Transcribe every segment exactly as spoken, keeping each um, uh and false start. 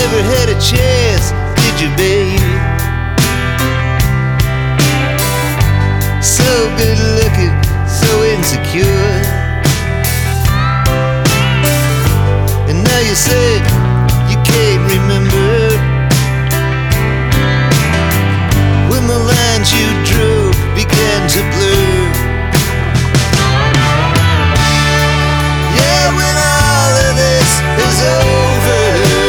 never had a chance, did you, baby? So good looking, so insecure. And now you say you can't remember when the lines you drew began to blur. Yeah, when all of this is over,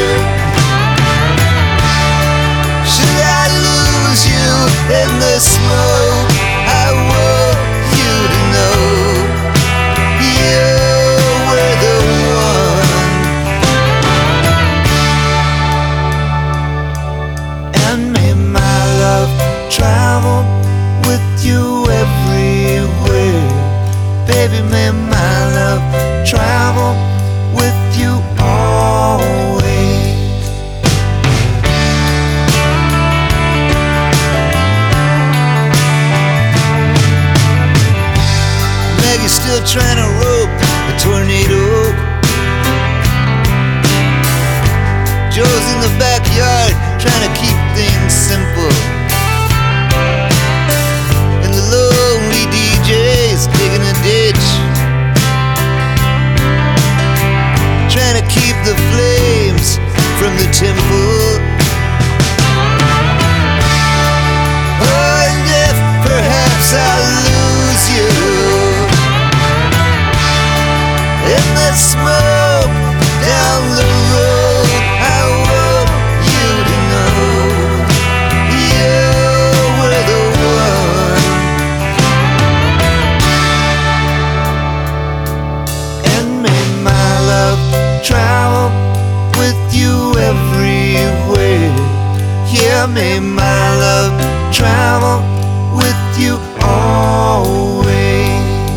should I lose you in the smoke? I want you to know you were the one. And may my love travel with you everywhere. Baby, may my love travel with you always. Maggie's still trying to rope a tornado. Joe's in the backyard trying to keep things simple. And the lonely D J's digging a ditch, trying to keep the flames from the temple. Oh, and if perhaps I lose you in the smoke down the road, I want you to know you were the one. And may my love travel with you everywhere. Yeah, may my love travel with you always.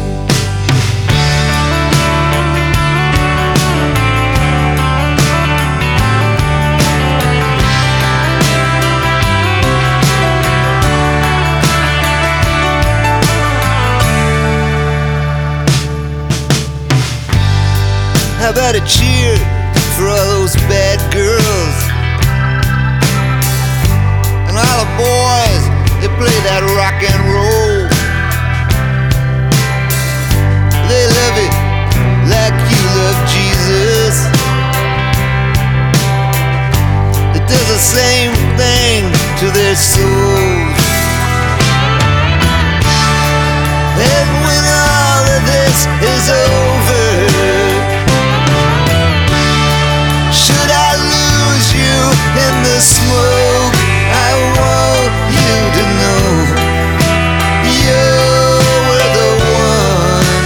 How about a cheer for all those bad girls and all the boys that play that rock and roll? They love it like you love Jesus. It does the same thing to their souls. And when all of this is over, should I lose you in the smoke, I want you to know you were the one.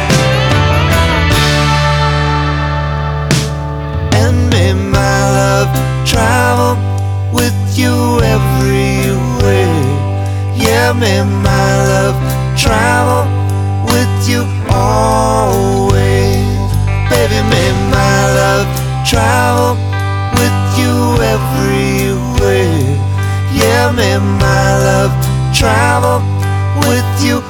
And may my love travel with you everywhere. Yeah, may my love travel with you always. Baby, may my love travel with you everywhere. Yeah, may my love travel with you